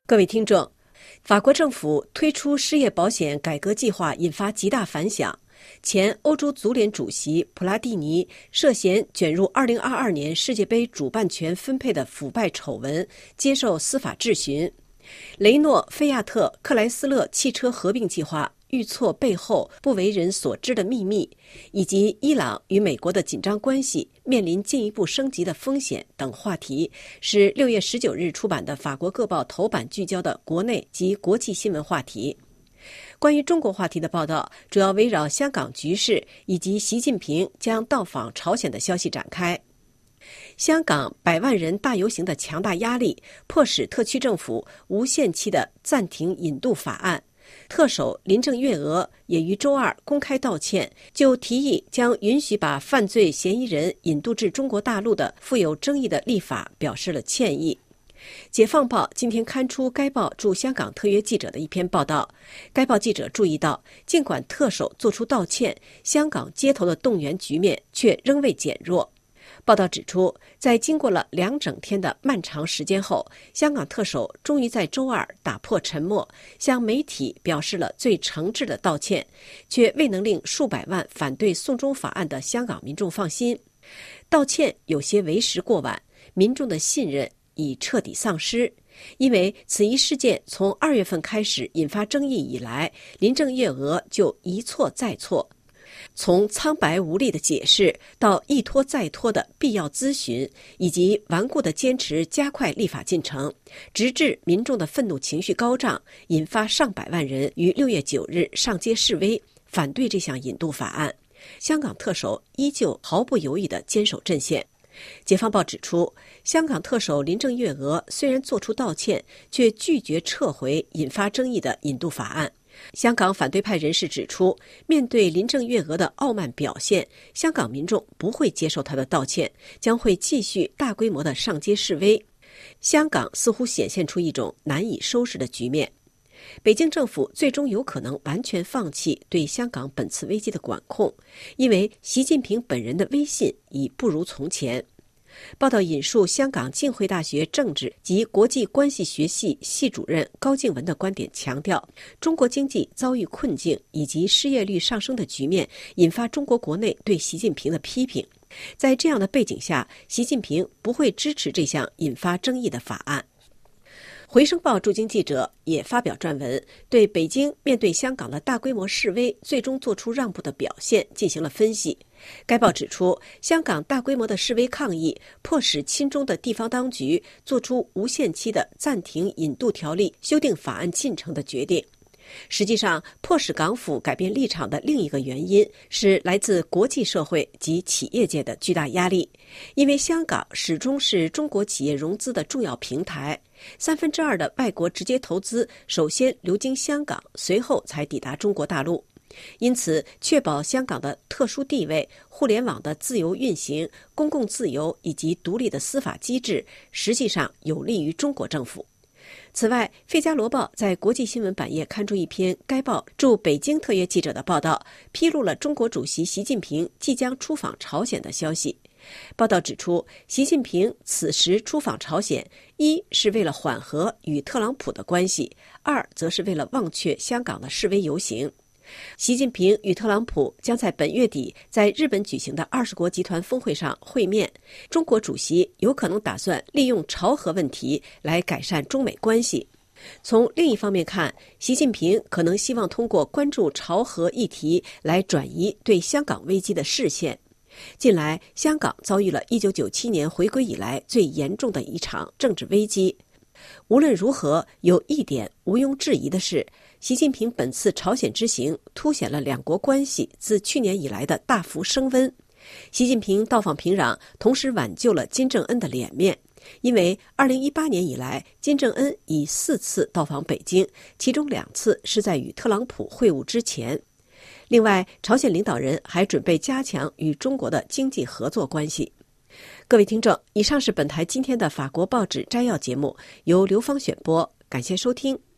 各位听众，法国政府推出失业保险改革计划引发极大反响。前欧洲足联主席普拉蒂尼涉嫌卷入2022年世界杯主办权分配的腐败丑闻，接受司法质询。雷诺菲亚特克莱斯勒汽车合并计划遇挫背后不为人所知的秘密，以及伊朗与美国的紧张关系面临进一步升级的风险等话题，是6月19日出版的法国各报头版聚焦的国内及国际新闻话题。关于中国话题的报道主要围绕香港局势以及习近平将到访朝鲜的消息展开。香港100万人大游行的强大压力迫使特区政府无限期的暂停引渡法案。特首林郑月娥也于周二公开道歉，就提议将允许把犯罪嫌疑人引渡至中国大陆的富有争议的立法表示了歉意。解放报今天刊出该报驻香港特约记者的一篇报道，该报记者注意到，尽管特首作出道歉，香港街头的动员局面却仍未减弱。报道指出，在经过了2整天的漫长时间后，香港特首终于在周二打破沉默，向媒体表示了最诚挚的道歉，却未能令数百万反对送中法案的香港民众放心。道歉有些为时过晚，民众的信任已彻底丧失，因为此一事件从2月份开始引发争议以来，林郑月娥就一错再错。从苍白无力的解释到一拖再拖的必要咨询，以及顽固的坚持加快立法进程，直至民众的愤怒情绪高涨，引发上百万人于6月9日上街示威，反对这项引渡法案。香港特首依旧毫不犹豫地坚守阵线。解放报指出，香港特首林郑月娥虽然作出道歉，却拒绝撤回引发争议的引渡法案。香港反对派人士指出，面对林郑月娥的傲慢表现，香港民众不会接受她的道歉，将会继续大规模的上街示威。香港似乎显现出一种难以收拾的局面。北京政府最终有可能完全放弃对香港本次危机的管控，因为习近平本人的威信已不如从前。报道引述香港浸会大学政治及国际关系学系系主任高静文的观点，强调中国经济遭遇困境以及失业率上升的局面引发中国国内对习近平的批评。在这样的背景下，习近平不会支持这项引发争议的法案。回声报驻京记者也发表撰文，对北京面对香港的大规模示威最终做出让步的表现进行了分析。该报指出，香港大规模的示威抗议迫使亲中的地方当局做出无限期的暂停引渡条例修订法案进程的决定。实际上，迫使港府改变立场的另一个原因是来自国际社会及企业界的巨大压力，因为香港始终是中国企业融资的重要平台，2/3的外国直接投资首先流经香港，随后才抵达中国大陆。因此，确保香港的特殊地位、互联网的自由运行、公共自由以及独立的司法机制，实际上有利于中国政府。此外，《费加罗报》在国际新闻版页刊出一篇该报驻北京特约记者的报道，披露了中国主席习近平即将出访朝鲜的消息。报道指出，习近平此时出访朝鲜，一是为了缓和与特朗普的关系，二则是为了忘却香港的示威游行。习近平与特朗普将在本月底在日本举行的20国集团峰会上会面，中国主席有可能打算利用朝核问题来改善中美关系。从另一方面看，习近平可能希望通过关注朝核议题来转移对香港危机的视线。近来，香港遭遇了1997年回归以来最严重的一场政治危机。无论如何，有一点毋庸置疑的是，习近平本次朝鲜之行凸显了两国关系自去年以来的大幅升温。习近平到访平壤，同时挽救了金正恩的脸面，因为2018年以来，金正恩已4次到访北京，其中2次是在与特朗普会晤之前。另外，朝鲜领导人还准备加强与中国的经济合作关系。各位听众，以上是本台今天的法国报纸摘要节目，由刘芳选播，感谢收听。